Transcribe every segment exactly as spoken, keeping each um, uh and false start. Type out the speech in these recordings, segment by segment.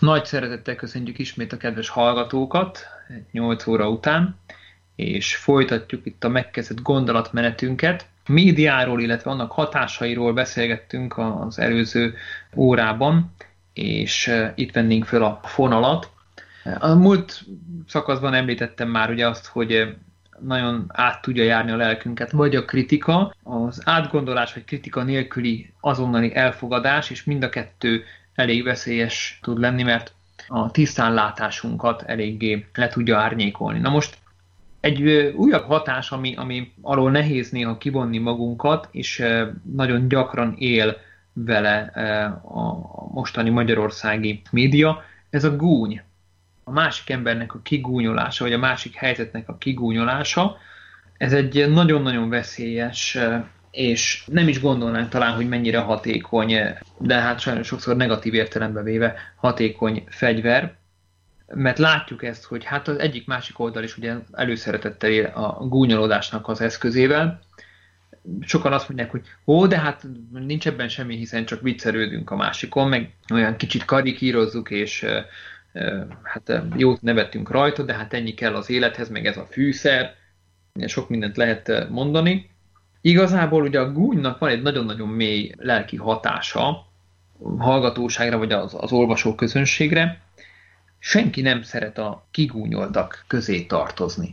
Nagy szeretettel köszöntjük ismét a kedves hallgatókat nyolc óra után, és folytatjuk itt a megkezdett gondolatmenetünket. Médiáról, illetve annak hatásairól beszélgettünk az előző órában, és itt vennénk föl a fonalat. A múlt szakaszban említettem már ugye azt, hogy nagyon át tudja járni a lelkünket, vagy a kritika, az átgondolás vagy kritika nélküli azonnali elfogadás, és mind a kettő elég veszélyes tud lenni, mert a tisztánlátásunkat eléggé le tudja árnyékolni. Na most egy újabb hatás, ami, ami alól nehéz néha kivonni magunkat, és nagyon gyakran él vele a mostani magyarországi média, ez a gúny. A másik embernek a kigúnyolása, vagy a másik helyzetnek a kigúnyolása, ez egy nagyon-nagyon veszélyes, és nem is gondolnánk talán, hogy mennyire hatékony, de hát sajnos sokszor negatív értelembe véve hatékony fegyver, mert látjuk ezt, hogy hát az egyik másik oldal is ugye előszeretettel él a gúnyolódásnak az eszközével. Sokan azt mondják, hogy ó, de hát nincs ebben semmi, hiszen csak viccelődünk a másikon, meg olyan kicsit karikírozzuk, és hát jót nevettünk rajta, de hát ennyi kell az élethez, meg ez a fűszer, sok mindent lehet mondani. Igazából ugye a gúnynak van egy nagyon-nagyon mély lelki hatása a hallgatóságra, vagy az, az olvasó közönségre. Senki nem szeret a kigúnyoltak közé tartozni.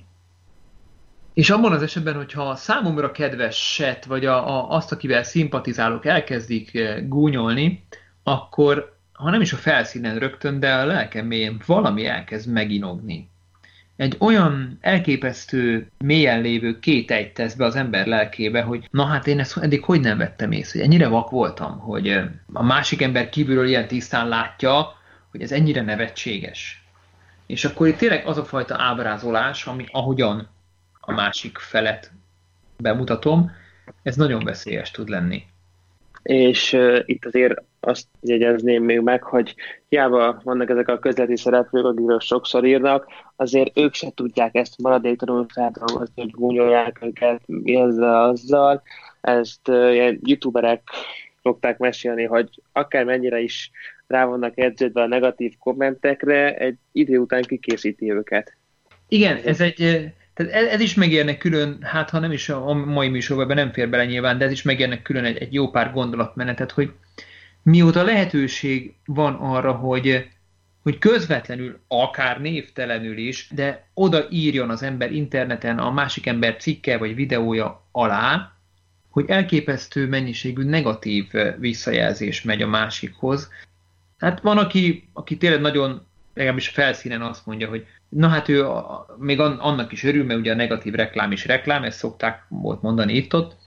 És abban az esetben, hogyha a számomra kedveset, vagy a, a, azt, akivel szimpatizálok, elkezdik gúnyolni, akkor ha nem is a felszínen rögtön, de a lelkem mélyén valami elkezd meginogni. Egy olyan elképesztő, mélyen lévő kételyt tesz be az ember lelkébe, hogy na hát én ezt eddig hogy nem vettem észre, hogy ennyire vak voltam, hogy a másik ember kívülről ilyen tisztán látja, hogy ez ennyire nevetséges. És akkor itt tényleg az a fajta ábrázolás, ami ahogyan a másik felet bemutatom, ez nagyon veszélyes tud lenni. És uh, itt azért azt jegyezném még meg, hogy hiába vannak ezek a közleti szereplők, akikről sokszor írnak, azért ők se tudják ezt maradéktalanul feldolgozni, hogy gúnyolják őket ezzel, azzal. Ezt uh, ilyen youtuberek szokták mesélni, hogy akármennyire is rá vannak edződve a negatív kommentekre, egy idő után kikészíti őket. Igen, ez egy... Tehát ez, ez is megérnek külön, hát ha nem is a mai műsorban nem fér bele nyilván, de ez is megérnek külön egy, egy jó pár gondolatmenetet, hogy mióta lehetőség van arra, hogy, hogy közvetlenül, akár névtelenül is, de oda írjon az ember interneten a másik ember cikke vagy videója alá, hogy elképesztő mennyiségű negatív visszajelzés megy a másikhoz. Hát van, aki, aki tényleg nagyon, legalábbis felszínen azt mondja, hogy na hát ő a, még annak is örül, mert ugye a negatív reklám is reklám, ezt szokták volt mondani itt-ott,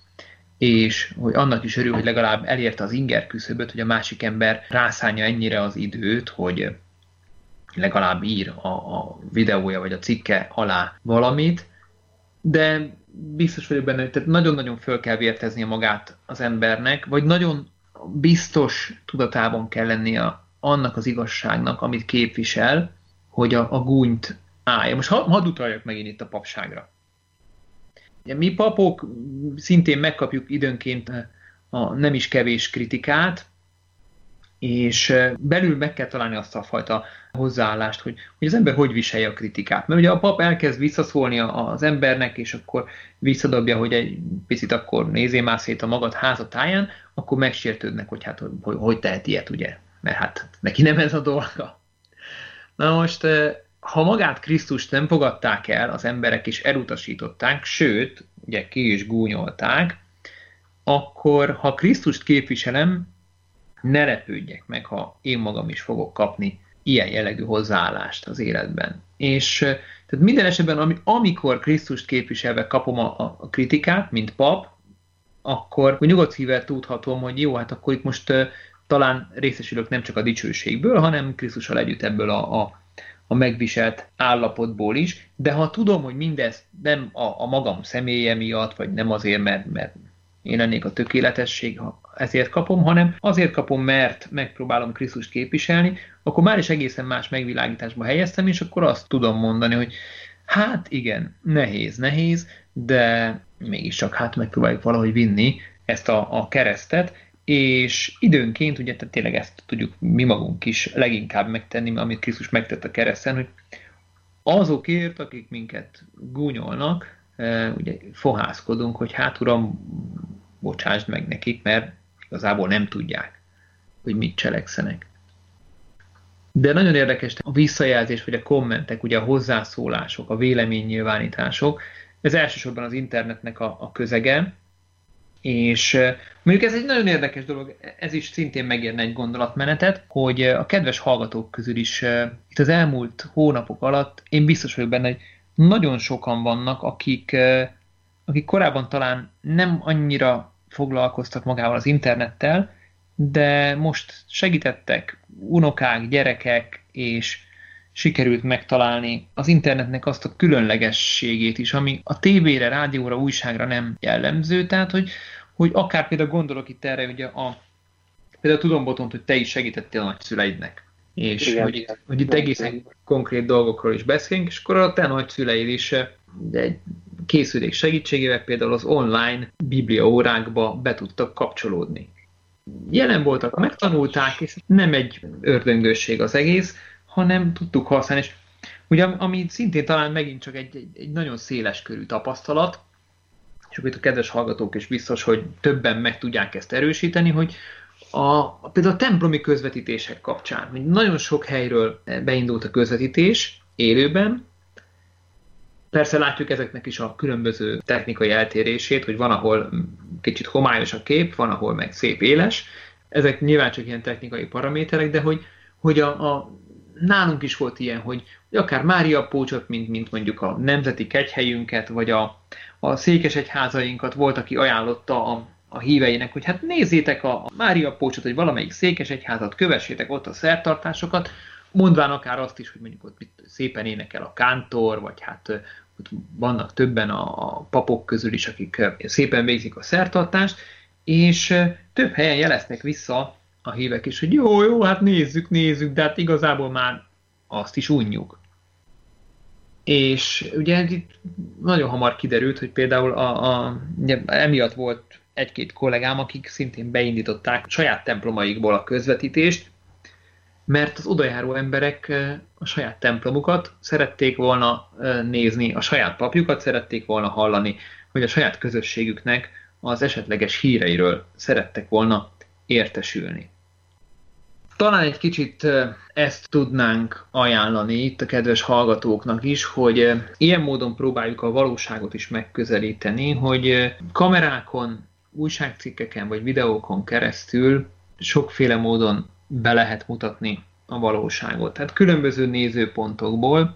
és hogy annak is örül, hogy legalább elérte az inger küszöböt, hogy a másik ember rászánja ennyire az időt, hogy legalább ír a, a videója vagy a cikke alá valamit, de biztos vagyok benne, hogy tehát nagyon-nagyon föl kell vérteznie magát az embernek, vagy nagyon biztos tudatában kell lennie annak az igazságnak, amit képvisel, hogy a, a gúnyt állja. Most hadd had utaljak megint itt a papságra. Mi papok szintén megkapjuk időnként a nem is kevés kritikát, és belül meg kell találni azt a fajta hozzáállást, hogy, hogy az ember hogy viselje a kritikát. Mert ugye a pap elkezd visszaszólni az embernek, és akkor visszadobja, hogy egy picit akkor nézzél már szét a magad házatáján, akkor megsértődnek, hogy hát hogy, hogy tehet ilyet, ugye? Mert hát neki nem ez a dolga. Na most, ha magát Krisztust nem fogadták el, az emberek is elutasították, sőt, ugye ki is gúnyolták, akkor ha Krisztust képviselem, ne lepődjek meg, ha én magam is fogok kapni ilyen jellegű hozzáállást az életben. És tehát minden esetben, amikor Krisztust képviselve kapom a, a kritikát, mint pap, akkor nyugodt szívvel tudhatom, hogy jó, hát akkor itt most talán részesülök nem csak a dicsőségből, hanem Krisztussal együtt ebből a, a, a megviselt állapotból is, de ha tudom, hogy mindez nem a, a magam személye miatt, vagy nem azért, mert, mert én lennék a tökéletesség, ha ezért kapom, hanem azért kapom, mert megpróbálom Krisztust képviselni, akkor már is egészen más megvilágításba helyeztem, és akkor azt tudom mondani, hogy hát igen, nehéz, nehéz, de mégiscsak hát megpróbáljuk valahogy vinni ezt a, a keresztet, és időnként, ugye tehát tényleg ezt tudjuk mi magunk is leginkább megtenni, amit Krisztus megtett a kereszten, hogy azokért, akik minket gúnyolnak, ugye fohászkodunk, hogy hát Uram, bocsásd meg nekik, mert igazából nem tudják, hogy mit cselekszenek. De nagyon érdekes a visszajelzés, vagy a kommentek, ugye a hozzászólások, a véleménynyilvánítások, ez elsősorban az internetnek a, a közege, és mondjuk ez egy nagyon érdekes dolog, ez is szintén megérne egy gondolatmenetet, hogy a kedves hallgatók közül is itt az elmúlt hónapok alatt én biztos vagyok benne, hogy nagyon sokan vannak, akik, akik korábban talán nem annyira foglalkoztak magával az internettel, de most segítettek unokák, gyerekek, és sikerült megtalálni az internetnek azt a különlegességét is, ami a tévére, rádióra, újságra nem jellemző, tehát hogy, hogy akár például gondolok itt erre, ugye a, például tudom, Botont, hogy te is segítettél a nagyszüleidnek, és igen, hogy, igen. hogy itt egészen igen. konkrét dolgokról is beszélünk, és akkor a te nagyszüleid is egy készülék segítségével például az online bibliaórákba be tudtak kapcsolódni. Jelen voltak, megtanulták, és nem egy ördöngősség az egész, hanem tudtuk használni. És ugye, ami szintén talán megint csak egy, egy, egy nagyon széles körű tapasztalat, és akkor itt a kedves hallgatók is biztos, hogy többen meg tudják ezt erősíteni, hogy a, például a templomi közvetítések kapcsán, hogy nagyon sok helyről beindult a közvetítés élőben. Persze látjuk ezeknek is a különböző technikai eltérését, hogy van, ahol kicsit homályos a kép, van, ahol meg szép éles. Ezek nyilván csak ilyen technikai paraméterek, de hogy, hogy a, a, nálunk is volt ilyen, hogy, hogy akár Mária Pócsot, mint, mint mondjuk a nemzeti kegyhelyünket, vagy a, a székesegyházainkat volt, aki ajánlotta a, a híveinek, hogy hát nézzétek a Mária Pócsot, hogy valamelyik székesegyházat, kövessétek ott a szertartásokat, mondván akár azt is, hogy mondjuk ott szépen énekel a kántor, vagy hát ott vannak többen a papok közül is, akik szépen végzik a szertartást, és több helyen jeleznek vissza a hívek is, hogy jó, jó, hát nézzük, nézzük, de hát igazából már azt is unjuk. És ugye itt nagyon hamar kiderült, hogy például a, a, ugye, emiatt volt egy-két kollégám, akik szintén beindították a saját templomaikból a közvetítést, mert az odajáró emberek a saját templomukat szerették volna nézni, a saját papjukat szerették volna hallani, hogy a saját közösségüknek az esetleges híreiről szerettek volna értesülni. Talán egy kicsit ezt tudnánk ajánlani itt a kedves hallgatóknak is, hogy ilyen módon próbáljuk a valóságot is megközelíteni, hogy kamerákon, újságcikkeken vagy videókon keresztül sokféle módon be lehet mutatni a valóságot. Tehát különböző nézőpontokból,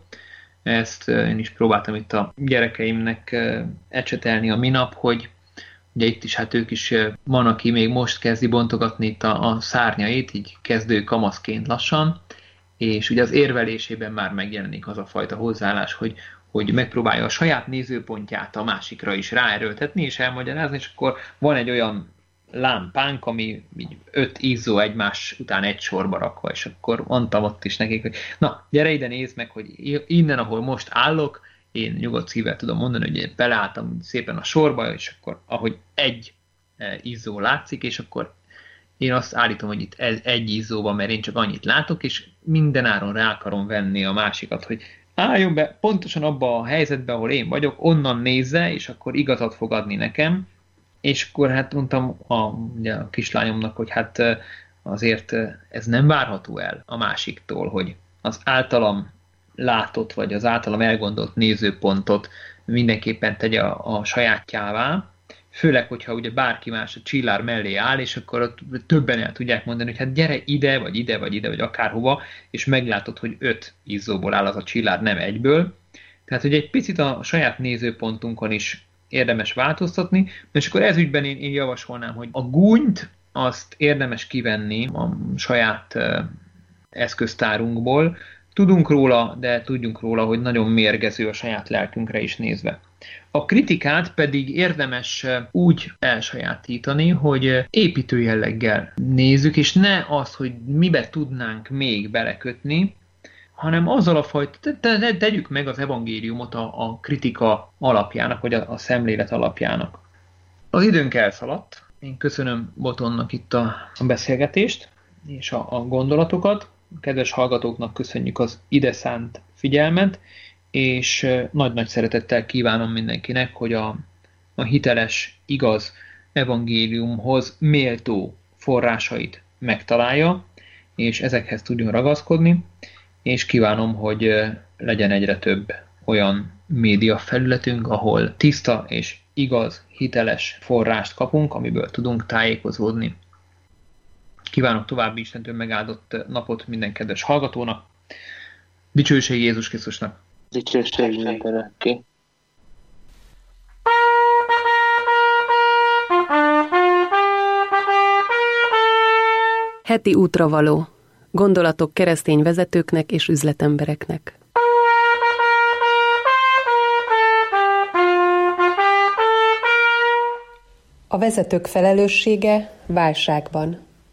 ezt én is próbáltam itt a gyerekeimnek ecsetelni a minap, hogy ugye itt is, hát ők is van, aki még most kezdi bontogatni itt a, a szárnyait, így kezdő kamaszként lassan, és ugye az érvelésében már megjelenik az a fajta hozzáállás, hogy, hogy megpróbálja a saját nézőpontját a másikra is ráerőltetni és elmagyarázni, és akkor van egy olyan lámpánk, ami így öt izzó egymás után egy sorba rakva, és akkor mondtam ott is nekik, hogy na, gyere ide, nézd meg, hogy innen, ahol most állok, én nyugodt szívvel tudom mondani, hogy én beleálltam szépen a sorba, és akkor ahogy egy izzó látszik, és akkor én azt állítom, hogy itt ez egy izzóban, mert én csak annyit látok, és mindenáron rá akarom venni a másikat, hogy álljon be pontosan abba a helyzetbe, ahol én vagyok, onnan nézze, és akkor igazat fog adni nekem. És akkor hát mondtam a, ugye a kislányomnak, hogy hát azért ez nem várható el a másiktól, hogy az általam látott, vagy az általam elgondolt nézőpontot mindenképpen tegye a, a sajátjává, főleg, hogyha ugye bárki más a csillár mellé áll, és akkor többen el tudják mondani, hogy hát gyere ide, vagy ide, vagy ide, vagy akárhova, és meglátod, hogy öt izzóból áll az a csillár, nem egyből. Tehát, hogy egy picit a saját nézőpontunkon is érdemes változtatni, és akkor ez ügyben én, én javasolnám, hogy a gúnyt azt érdemes kivenni a saját uh, eszköztárunkból. Tudunk róla, de tudjunk róla, hogy nagyon mérgező a saját lelkünkre is nézve. A kritikát pedig érdemes úgy elsajátítani, hogy építő jelleggel nézzük, és ne azt, hogy mibe tudnánk még belekötni, hanem azzal a fajta, te, te, tegyük meg az evangéliumot a, a kritika alapjának, vagy a, a szemlélet alapjának. Az időnk elszaladt, Én köszönöm Botonnak itt a, a beszélgetést és a, a gondolatokat. Kedves hallgatóknak köszönjük az ide szánt figyelmet, és nagy-nagy szeretettel kívánom mindenkinek, hogy a, a hiteles, igaz evangéliumhoz méltó forrásait megtalálja, és ezekhez tudjon ragaszkodni, és kívánom, hogy legyen egyre több olyan média felületünk, ahol tiszta és igaz, hiteles forrást kapunk, amiből tudunk tájékozódni. Kívánok további Istentől megáldott napot minden kedves hallgatónak. Dicsőség Jézus Krisztusnak! Dicsőség mindenki! Heti útravaló. Gondolatok keresztény vezetőknek és üzletembereknek. A vezetők felelőssége válságban.